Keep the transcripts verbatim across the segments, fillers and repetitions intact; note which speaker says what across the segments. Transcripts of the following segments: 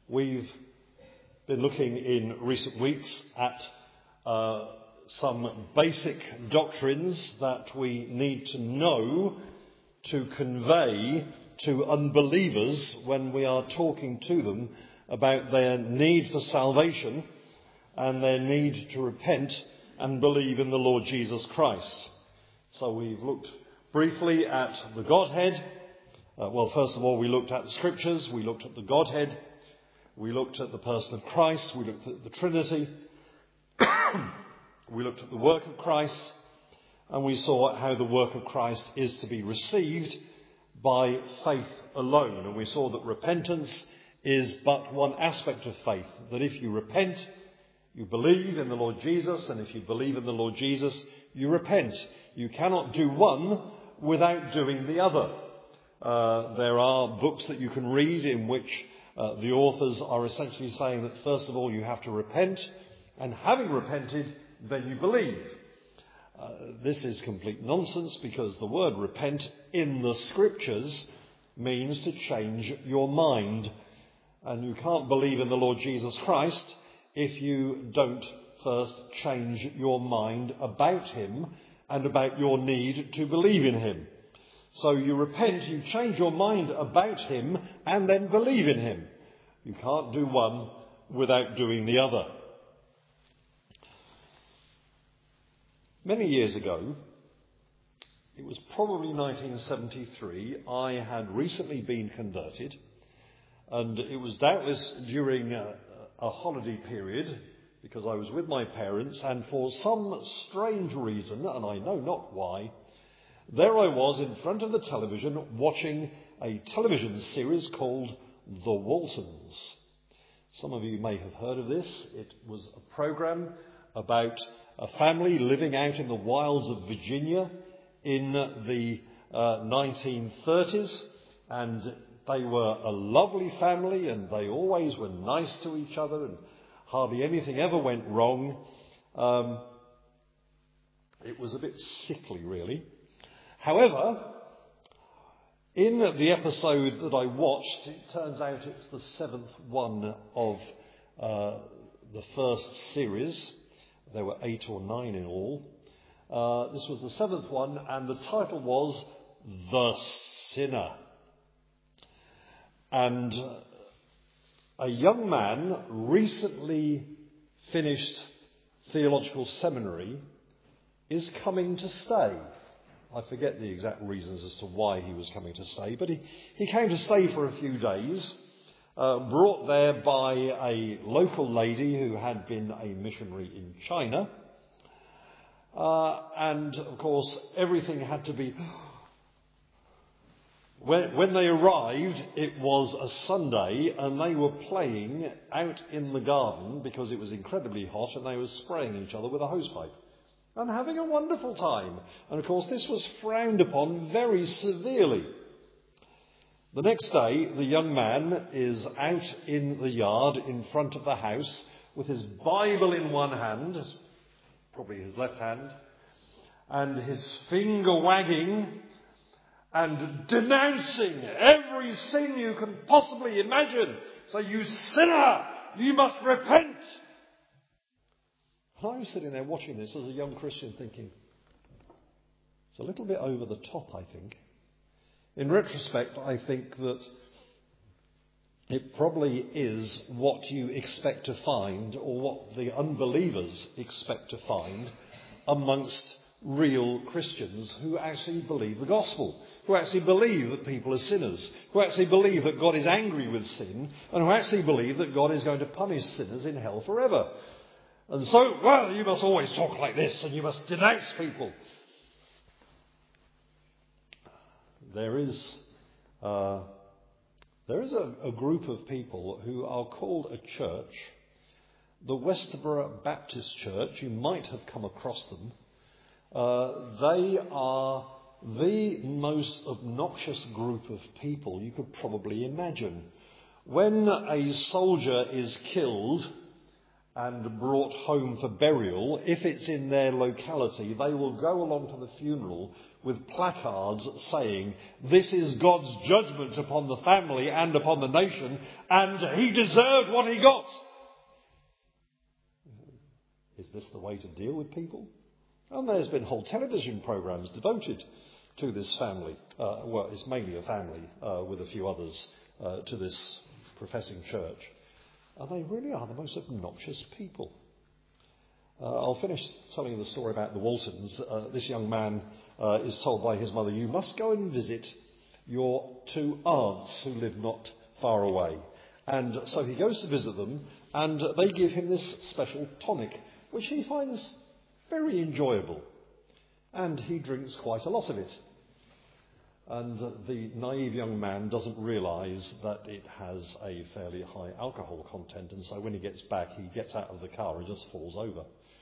Speaker 1: We've been looking in recent weeks at uh, some basic doctrines that we need to know to convey to unbelievers when we are talking to them about their need for salvation and their need to repent and believe in the Lord Jesus Christ. So we've looked briefly at the Godhead. Uh, well, first of all, we looked at the Scriptures, we looked at the Godhead, we looked at the person of Christ, we looked at the Trinity, we looked at the work of Christ, and we saw how the work of Christ is to be received by faith alone. And we saw that repentance is but one aspect of faith, that if you repent, you believe in the Lord Jesus, and if you believe in the Lord Jesus, you repent. You cannot do one without doing the other. Uh, there are books that you can read in which uh, the authors are essentially saying that first of all you have to repent, and having repented, then you believe. Uh, this is complete nonsense, because the word repent in the Scriptures means to change your mind. And you can't believe in the Lord Jesus Christ if you don't first change your mind about him and about your need to believe in him. So you repent, you change your mind about him, and then believe in him. You can't do one without doing the other. Many years ago, it was probably nineteen seventy-three, I had recently been converted, and it was doubtless during a, a holiday period, because I was with my parents, and for some strange reason, and I know not why, there I was in front of the television watching a television series called The Waltons. Some of you may have heard of this. It was a program about a family living out in the wilds of Virginia in the uh, nineteen thirties, and they were a lovely family, and they always were nice to each other, and hardly anything ever went wrong. Um, it was a bit sickly, really. However, in the episode that I watched, it turns out it's the seventh one of uh, the first series. There were eight or nine in all. Uh, this was the seventh one, and the title was The Sinner. And a young man recently finished theological seminary is coming to stay. I forget the exact reasons as to why he was coming to stay, but he, he came to stay for a few days, uh, brought there by a local lady who had been a missionary in China. Uh, and, of course, everything had to be... When, when they arrived, it was a Sunday, and they were playing out in the garden because it was incredibly hot, and they were spraying each other with a hosepipe and having a wonderful time. And, of course, this was frowned upon very severely. The next day, the young man is out in the yard in front of the house with his Bible in one hand, probably his left hand, and his finger wagging and denouncing every sin you can possibly imagine. So, you sinner, you must repent. And I was sitting there watching this as a young Christian thinking, it's a little bit over the top, I think. In retrospect, I think that it probably is what you expect to find, or what the unbelievers expect to find, amongst real Christians who actually believe the gospel, who actually believe that people are sinners, who actually believe that God is angry with sin, and who actually believe that God is going to punish sinners in hell forever. And so, well, you must always talk like this, and you must denounce people. There is, uh, there is a, a group of people who are called a church, the Westboro Baptist Church. You might have come across them. Uh, they are the most obnoxious group of people you could probably imagine. When a soldier is killed and brought home for burial, if it's in their locality, they will go along to the funeral with placards saying, "This is God's judgment upon the family and upon the nation, and he deserved what he got." Is this the way to deal with people? And there's been whole television programmes devoted to this family. Uh, well, it's mainly a family uh, with a few others uh, to this professing church. And they really are the most obnoxious people. Uh, I'll finish telling you the story about the Waltons. Uh, this young man uh, is told by his mother, "You must go and visit your two aunts who live not far away." And so he goes to visit them, and they give him this special tonic, which he finds very enjoyable. And he drinks quite a lot of it. And the naive young man doesn't realise that it has a fairly high alcohol content, and so when he gets back, he gets out of the car and just falls over.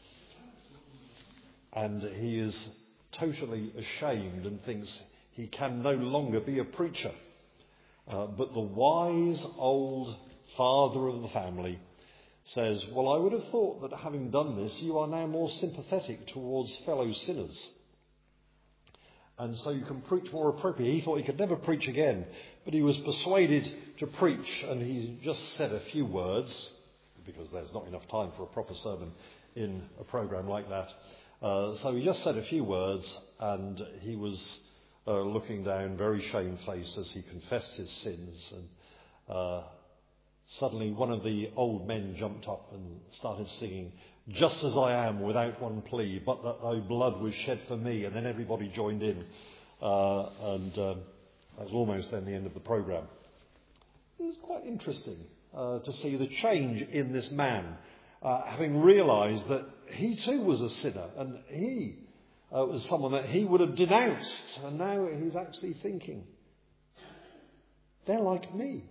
Speaker 1: And he is totally ashamed and thinks he can no longer be a preacher. Uh, but the wise old father of the family says, "Well, I would have thought that having done this, you are now more sympathetic towards fellow sinners. And so you can preach more appropriately." He thought he could never preach again, but he was persuaded to preach, and he just said a few words, because there's not enough time for a proper sermon in a programme like that. Uh, so he just said a few words, and he was uh, looking down very shamefaced as he confessed his sins. And uh, suddenly one of the old men jumped up and started singing, "Just as I am, without one plea, but that thy blood was shed for me." And then everybody joined in. Uh, and um, that was almost then the end of the programme. It was quite interesting uh, to see the change in this man, uh, having realised that he too was a sinner, and he uh, was someone that he would have denounced. And now he's actually thinking, they're like me.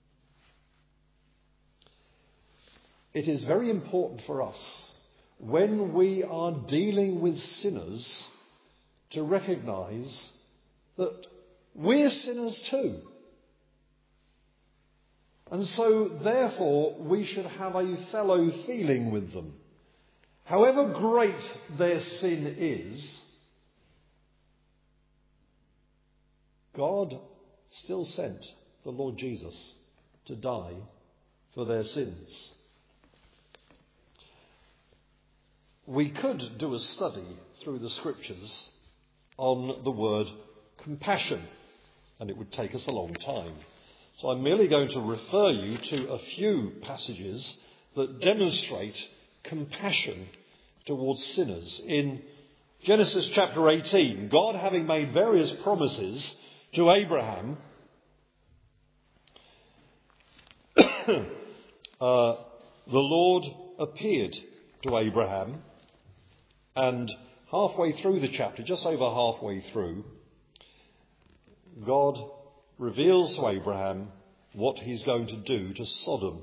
Speaker 1: It is very important for us, when we are dealing with sinners, to recognise that we're sinners too. And so, therefore, we should have a fellow feeling with them. However great their sin is, God still sent the Lord Jesus to die for their sins. We could do a study through the scriptures on the word compassion, and it would take us a long time. So I'm merely going to refer you to a few passages that demonstrate compassion towards sinners. In Genesis chapter eighteen, God, having made various promises to Abraham, uh, the Lord appeared to Abraham, and halfway through the chapter, just over halfway through, God reveals to Abraham what he's going to do to Sodom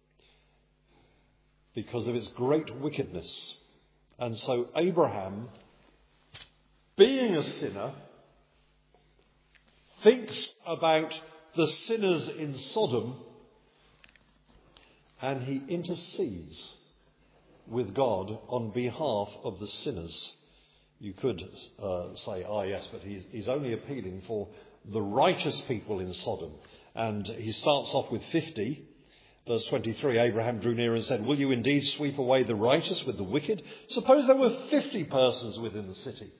Speaker 1: because of its great wickedness. And so Abraham, being a sinner, thinks about the sinners in Sodom, and he intercedes with God on behalf of the sinners. You could uh, say, ah yes, but he's, he's only appealing for the righteous people in Sodom. And he starts off with fifty. Verse twenty-three, Abraham drew near and said, "Will you indeed sweep away the righteous with the wicked? Suppose there were fifty persons within the city.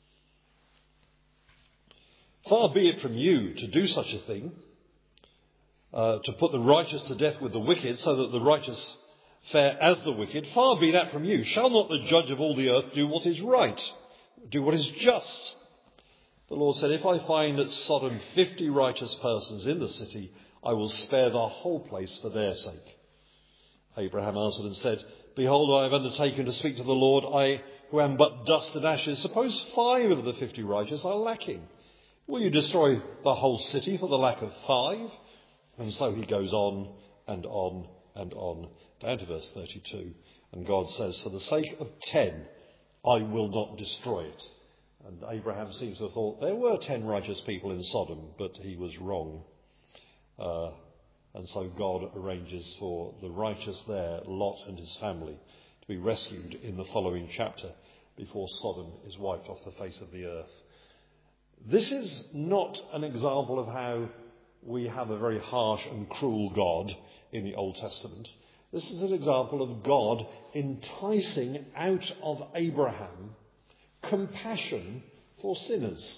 Speaker 1: Far be it from you to do such a thing, uh, to put the righteous to death with the wicked, so that the righteous fare as the wicked. Far be that from you. Shall not the judge of all the earth do what is right, do what is just?" The Lord said, "If I find at Sodom fifty righteous persons in the city, I will spare the whole place for their sake." Abraham answered and said, "Behold, I have undertaken to speak to the Lord, I who am but dust and ashes. Suppose five of the fifty righteous are lacking. Will you destroy the whole city for the lack of five?" And so he goes on and on and on, down to verse thirty-two. And God says, "For the sake of ten, I will not destroy it." And Abraham seems to have thought there were ten righteous people in Sodom, but he was wrong. Uh, And so God arranges for the righteous there, Lot and his family, to be rescued in the following chapter before Sodom is wiped off the face of the earth. This is not an example of how we have a very harsh and cruel God in the Old Testament. This is an example of God enticing out of Abraham compassion for sinners.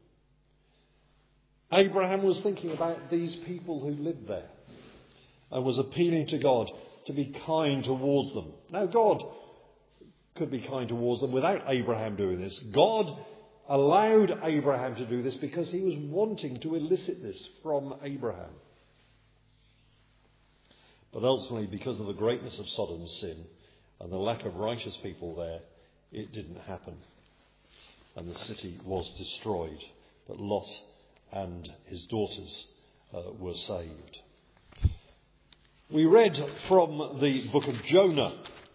Speaker 1: Abraham was thinking about these people who lived there and was appealing to God to be kind towards them. Now, God could be kind towards them without Abraham doing this. God allowed Abraham to do this because he was wanting to elicit this from Abraham. But ultimately, because of the greatness of Sodom's sin and the lack of righteous people there, it didn't happen. And the city was destroyed. But Lot and his daughters uh, were saved. We read from the book of Jonah.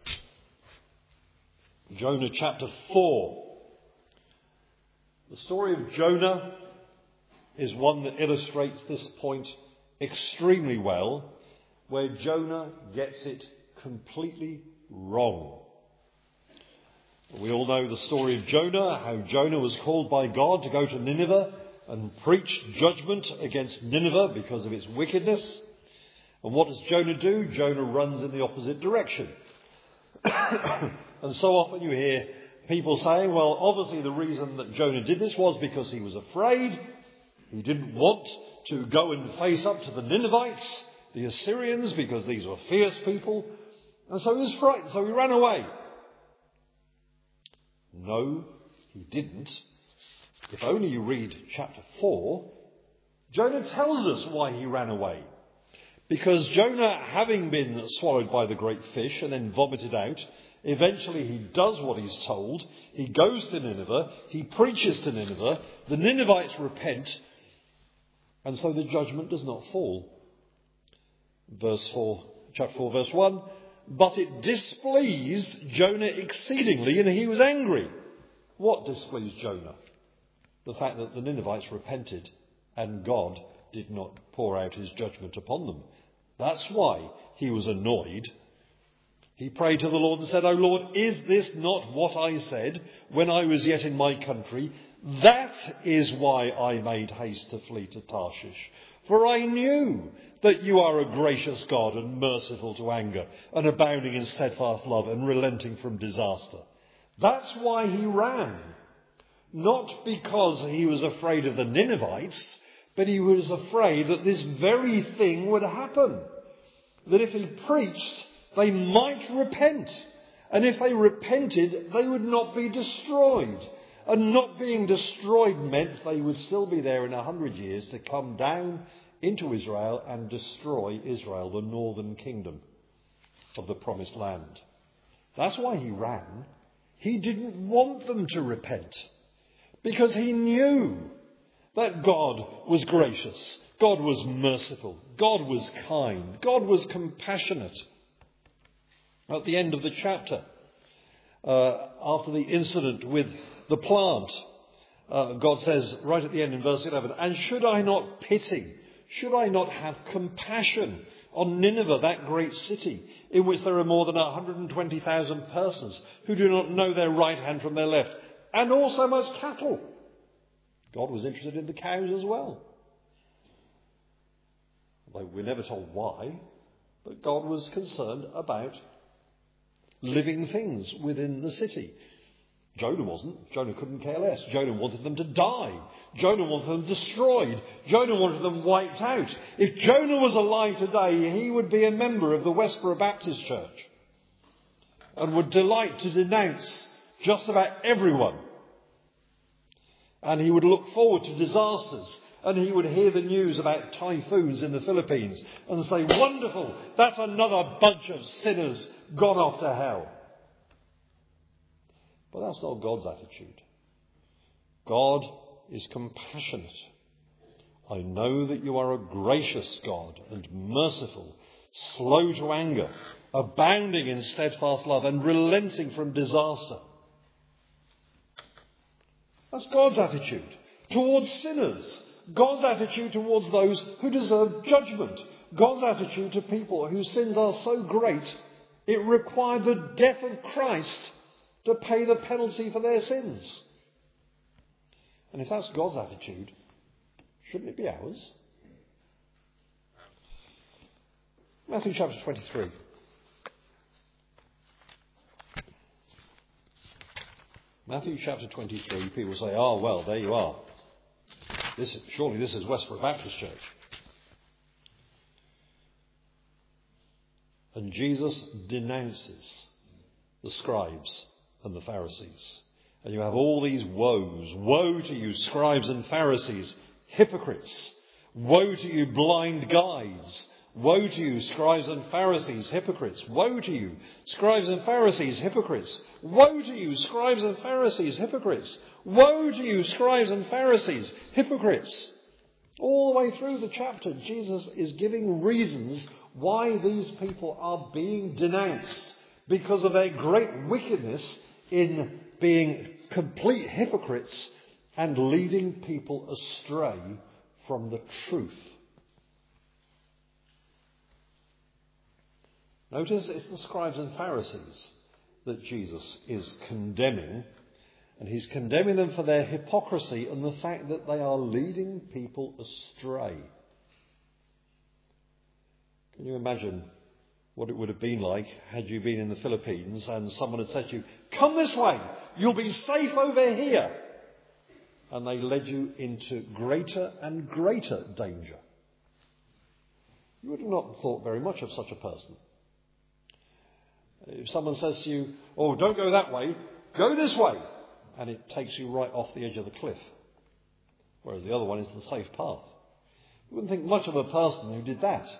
Speaker 1: Jonah chapter four. The story of Jonah is one that illustrates this point extremely well, where Jonah gets it completely wrong. We all know the story of Jonah, how Jonah was called by God to go to Nineveh and preach judgment against Nineveh because of its wickedness. And what does Jonah do? Jonah runs in the opposite direction. And so often you hear people saying, well, obviously the reason that Jonah did this was because he was afraid. He didn't want to go and face up to the Ninevites, the Assyrians, because these were fierce people. And so he was frightened, so he ran away. No, he didn't. If only you read chapter four, Jonah tells us why he ran away. Because Jonah, having been swallowed by the great fish and then vomited out, eventually he does what he's told. He goes to Nineveh. He preaches to Nineveh. The Ninevites repent. And so the judgment does not fall. Verse four, chapter four, verse one. But it displeased Jonah exceedingly, and he was angry. What displeased Jonah? The fact that the Ninevites repented and God did not pour out his judgment upon them. That's why he was annoyed. He prayed to the Lord and said, O Lord, is this not what I said when I was yet in my country? That is why I made haste to flee to Tarshish. For I knew that you are a gracious God and merciful to anger and abounding in steadfast love and relenting from disaster. That's why he ran. Not because he was afraid of the Ninevites, but he was afraid that this very thing would happen. That if he preached, they might repent. And if they repented, they would not be destroyed. And not being destroyed meant they would still be there in a hundred years to come down into Israel and destroy Israel, the northern kingdom of the promised land. That's why he ran. He didn't want them to repent because he knew that God was gracious, God was merciful, God was kind, God was compassionate. At the end of the chapter, uh, after the incident with the plant, uh, God says right at the end in verse eleven, and should I not pity, should I not have compassion on Nineveh, that great city, in which there are more than one hundred twenty thousand persons who do not know their right hand from their left, and also much cattle? God was interested in the cows as well. Although we're never told why, but God was concerned about living things within the city. Jonah wasn't. Jonah couldn't care less. Jonah wanted them to die. Jonah wanted them destroyed. Jonah wanted them wiped out. If Jonah was alive today, he would be a member of the Westboro Baptist Church and would delight to denounce just about everyone. And he would look forward to disasters, and he would hear the news about typhoons in the Philippines and say, wonderful, that's another bunch of sinners gone off to hell. But that's not God's attitude. God is compassionate. I know that you are a gracious God and merciful, slow to anger, abounding in steadfast love and relenting from disaster. That's God's attitude towards sinners. God's attitude towards those who deserve judgment. God's attitude to people whose sins are so great, it required the death of Christ to pay the penalty for their sins. And if that's God's attitude, shouldn't it be ours? Matthew chapter twenty-three. Matthew chapter twenty-three, people say, oh, well, there you are. This is, surely this is Westbrook Baptist Church. And Jesus denounces the scribes and the Pharisees. And you have all these woes. Woe to you, scribes and Pharisees, hypocrites. Woe to you, blind guides. Woe to you, scribes and Pharisees, hypocrites. Woe to you, scribes and Pharisees, hypocrites. Woe to you, scribes and Pharisees, hypocrites. Woe to you, scribes and Pharisees, hypocrites. All the way through the chapter, Jesus is giving reasons why these people are being denounced because of their great wickedness in being complete hypocrites and leading people astray from the truth. Notice it's the scribes and Pharisees that Jesus is condemning, and he's condemning them for their hypocrisy and the fact that they are leading people astray. Can you imagine what it would have been like had you been in the Philippines and someone had said to you, come this way, you'll be safe over here. And they led you into greater and greater danger. You would have not thought very much of such a person. If someone says to you, oh, don't go that way, go this way, and it takes you right off the edge of the cliff, whereas the other one is the safe path. You wouldn't think much of a person who did that.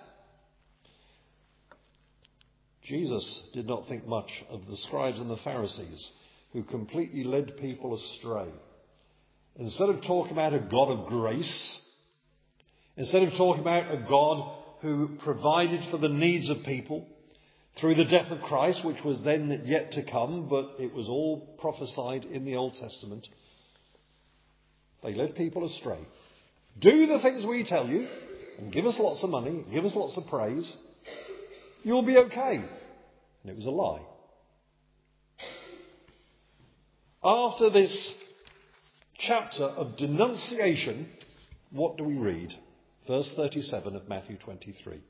Speaker 1: Jesus did not think much of the scribes and the Pharisees who completely led people astray. Instead of talking about a God of grace, instead of talking about a God who provided for the needs of people through the death of Christ, which was then yet to come, but it was all prophesied in the Old Testament, they led people astray. Do the things we tell you, and give us lots of money, give us lots of praise, you'll be okay. And it was a lie. After this chapter of denunciation, what do we read? Verse thirty-seven of Matthew twenty-three.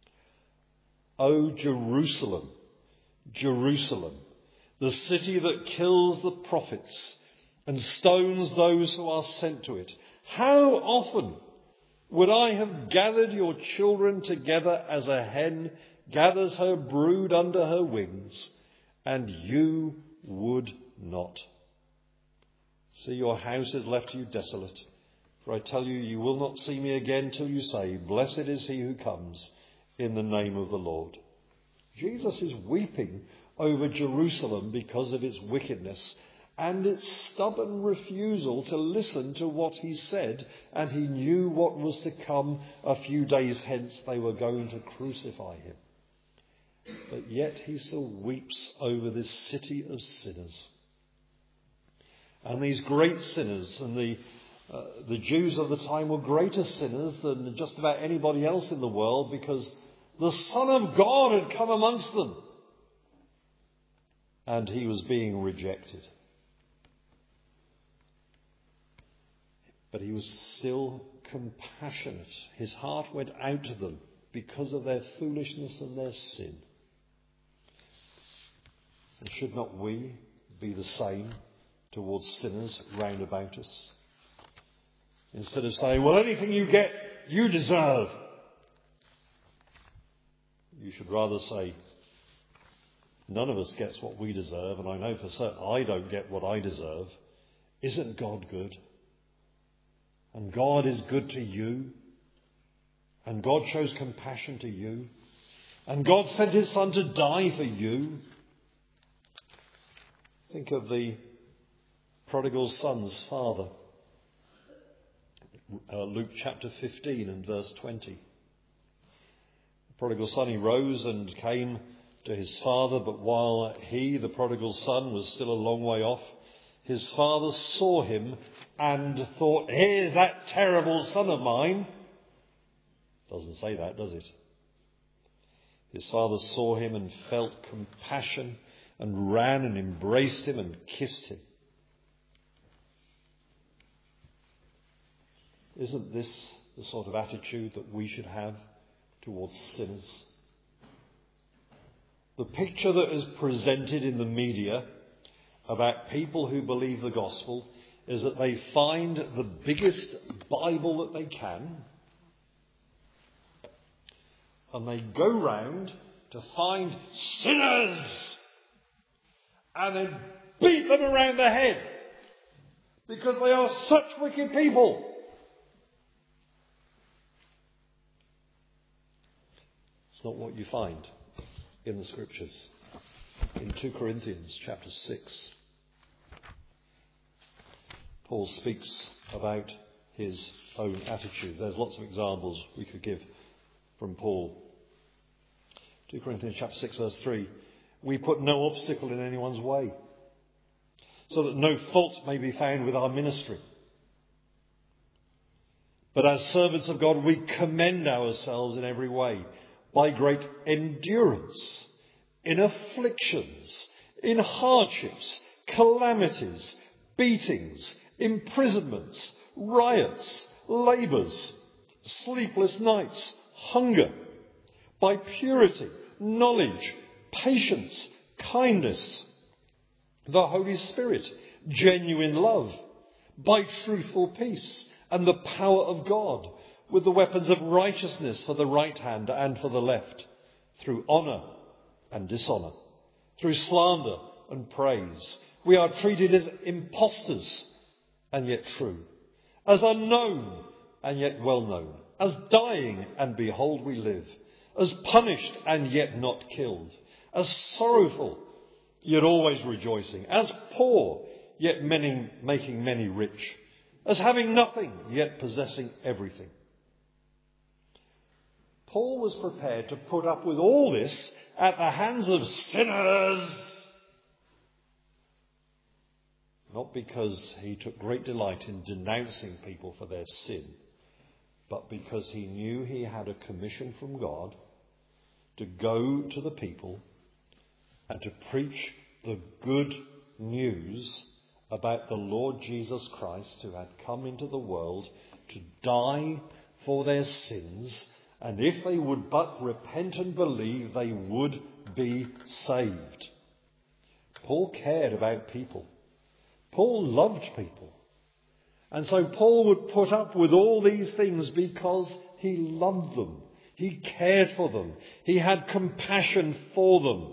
Speaker 1: O Jerusalem, Jerusalem, the city that kills the prophets and stones those who are sent to it. How often would I have gathered your children together as a hen gathers her brood under her wings, and you would not. See, your house is left to you desolate. For I tell you, you will not see me again till you say, blessed is he who comes in the name of the Lord. Jesus is weeping over Jerusalem because of its wickedness and its stubborn refusal to listen to what he said, and he knew what was to come a few days hence. They were going to crucify him. But yet he still weeps over this city of sinners. And these great sinners, and the uh, the Jews of the time were greater sinners than just about anybody else in the world, because the Son of God had come amongst them. And he was being rejected. But he was still compassionate. His heart went out to them because of their foolishness and their sin. And should not we be the same towards sinners round about us? Instead of saying, well, anything you get, you deserve. You should rather say, none of us gets what we deserve, and I know for certain I don't get what I deserve. Isn't God good? And God is good to you. And God shows compassion to you. And God sent his Son to die for you. Think of the prodigal son's father. Uh, Luke chapter fifteen and verse twenty. The prodigal son, he rose and came to his father, but while he, the prodigal son, was still a long way off, his father saw him and thought, here's that terrible son of mine. Doesn't say that, does it? His father saw him and felt compassion and ran and embraced him and kissed him. Isn't this the sort of attitude that we should have towards sinners? The picture that is presented in the media about people who believe the gospel is that they find the biggest Bible that they can and they go round to find sinners and then beat them around the head because they are such wicked people. It's not what you find in the scriptures. In two Corinthians chapter six, Paul speaks about his own attitude. There's lots of examples we could give from Paul. two Corinthians chapter six verse three. We put no obstacle in anyone's way, so that no fault may be found with our ministry. But as servants of God, we commend ourselves in every way by great endurance, in afflictions, in hardships, calamities, beatings, imprisonments, riots, labours, sleepless nights, hunger, by purity, knowledge, patience, kindness, the Holy Spirit, genuine love, by truthful peace and the power of God, with the weapons of righteousness for the right hand and for the left, through honour and dishonour, through slander and praise. We are treated as impostors and yet true, as unknown and yet well known, as dying and behold we live, as punished and yet not killed, as sorrowful yet always rejoicing, as poor yet many, making many rich, as having nothing yet possessing everything. Paul was prepared to put up with all this at the hands of sinners, not because he took great delight in denouncing people for their sin, but because he knew he had a commission from God to go to the people and to preach the good news about the Lord Jesus Christ, who had come into the world to die for their sins, and if they would but repent and believe, they would be saved. Paul cared about people. Paul loved people. And so Paul would put up with all these things because he loved them. He cared for them. He had compassion for them.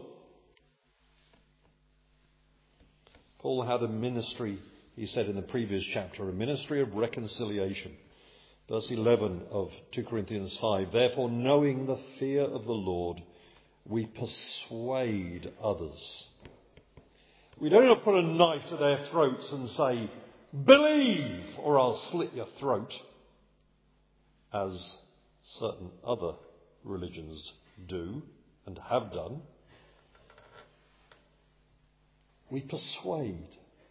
Speaker 1: Paul had a ministry, he said in the previous chapter, a ministry of reconciliation. Verse eleven of two Corinthians five, therefore, knowing the fear of the Lord, we persuade others. We don't put a knife to their throats and say, believe, or I'll slit your throat, as certain other religions do and have done. We persuade.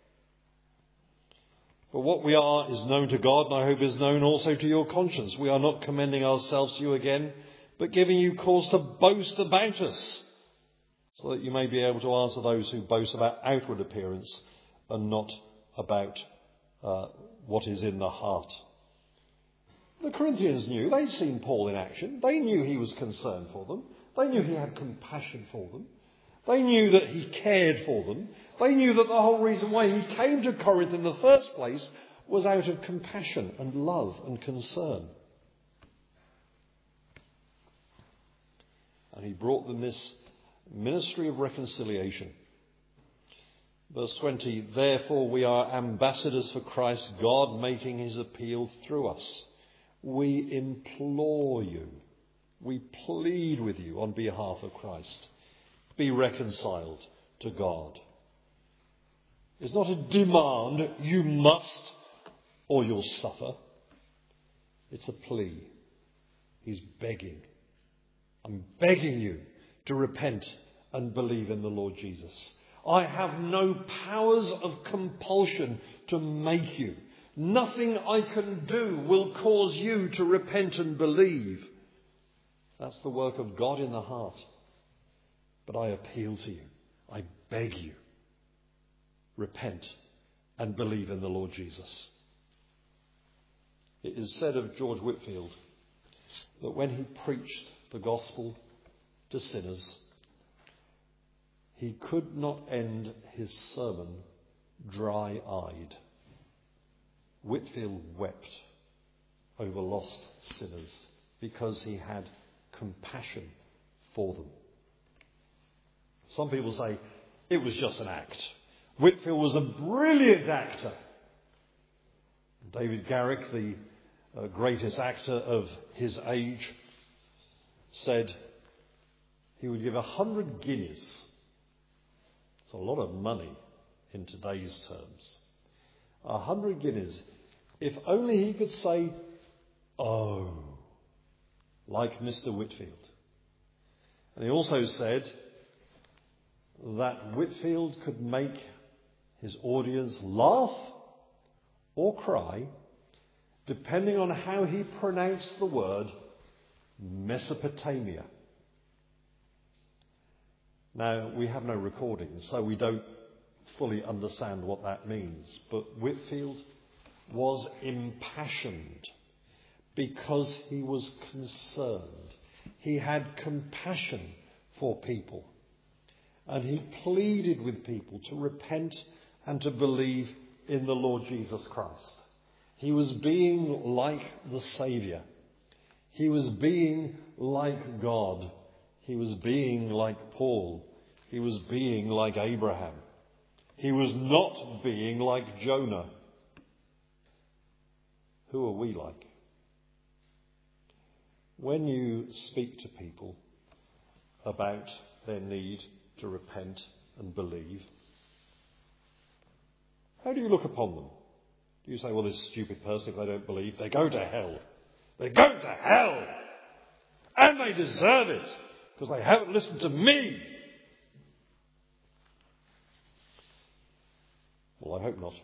Speaker 1: But what we are is known to God, and I hope is known also to your conscience. We are not commending ourselves to you again, but giving you cause to boast about us, so that you may be able to answer those who boast about outward appearance and not about uh, what is in the heart. The Corinthians knew. They'd seen Paul in action. They knew he was concerned for them. They knew he had compassion for them. They knew that he cared for them. They knew that the whole reason why he came to Corinth in the first place was out of compassion and love and concern. And he brought them this ministry of reconciliation. Verse twenty, therefore we are ambassadors for Christ, God making his appeal through us. We implore you, we plead with you on behalf of Christ. Be reconciled to God. It's not a demand, you must or you'll suffer. It's a plea. He's begging. I'm begging you to repent and believe in the Lord Jesus. I have no powers of compulsion to make you. Nothing I can do will cause you to repent and believe. That's the work of God in the heart. But I appeal to you. I beg you. Repent and believe in the Lord Jesus. It is said of George Whitefield that when he preached the gospel to sinners, he could not end his sermon dry-eyed. Whitefield wept over lost sinners because he had compassion for them. Some people say it was just an act. Whitefield was a brilliant actor. David Garrick, the uh, greatest actor of his age, said he would give a hundred guineas. It's a lot of money in today's terms. A hundred guineas. If only he could say, "Oh," like Mister Whitefield. And he also said that Whitefield could make his audience laugh or cry depending on how he pronounced the word Mesopotamia. Now, we have no recordings, so we don't fully understand what that means. But Whitefield was impassioned because he was concerned. He had compassion for people. And he pleaded with people to repent and to believe in the Lord Jesus Christ. He was being like the Saviour. He was being like God. He was being like Paul. He was being like Abraham. He was not being like Jonah. Who are we like? When you speak to people about their need to repent and believe, how do you look upon them? Do you say, well, this stupid person, if they don't believe, they go to hell. They go to hell! And they deserve it, because they haven't listened to me. Well, I hope not.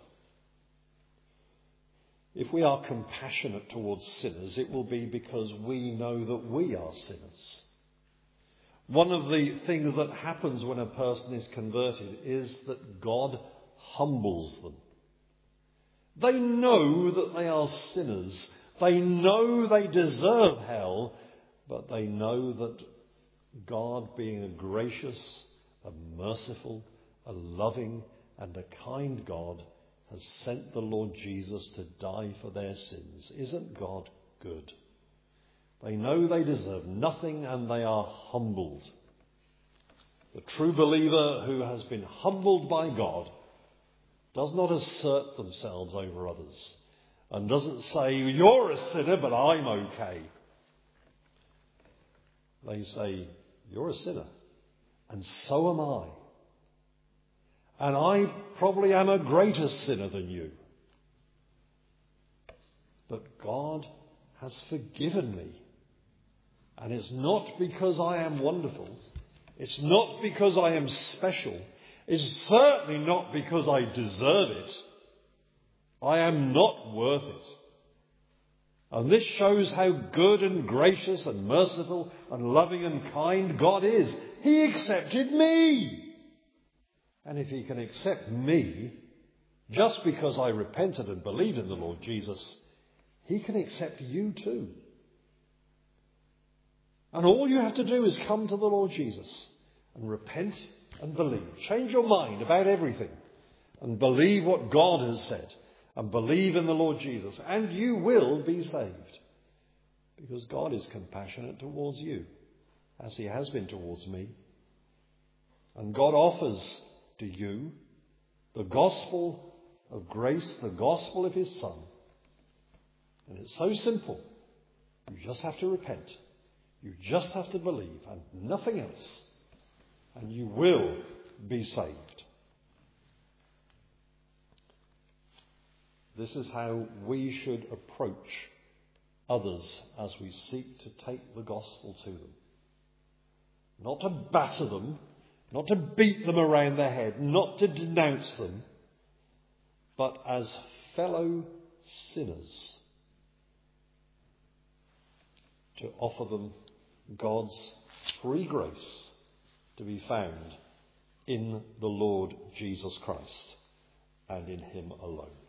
Speaker 1: If we are compassionate towards sinners, it will be because we know that we are sinners. One of the things that happens when a person is converted is that God humbles them. They know that they are sinners. They know they deserve hell, but they know that God, being a gracious, a merciful, a loving and a kind God, has sent the Lord Jesus to die for their sins. Isn't God good? They know they deserve nothing and they are humbled. The true believer who has been humbled by God does not assert themselves over others and doesn't say, you're a sinner, but I'm okay. They say, you're a sinner, and so am I. And I probably am a greater sinner than you. But God has forgiven me. And it's not because I am wonderful. It's not because I am special. It's certainly not because I deserve it. I am not worth it. And this shows how good and gracious and merciful and loving and kind God is. He accepted me. And if he can accept me just because I repented and believed in the Lord Jesus, he can accept you too. And all you have to do is come to the Lord Jesus and repent and believe. Change your mind about everything and believe what God has said and believe in the Lord Jesus, and you will be saved. Because God is compassionate towards you, as he has been towards me. And God offers to you the gospel of grace, the gospel of his Son. And it's so simple. You just have to repent. You just have to believe and nothing else. And you will be saved. This is how we should approach others as we seek to take the gospel to them. Not to batter them, not to beat them around the head, not to denounce them, but as fellow sinners, to offer them God's free grace to be found in the Lord Jesus Christ and in him alone.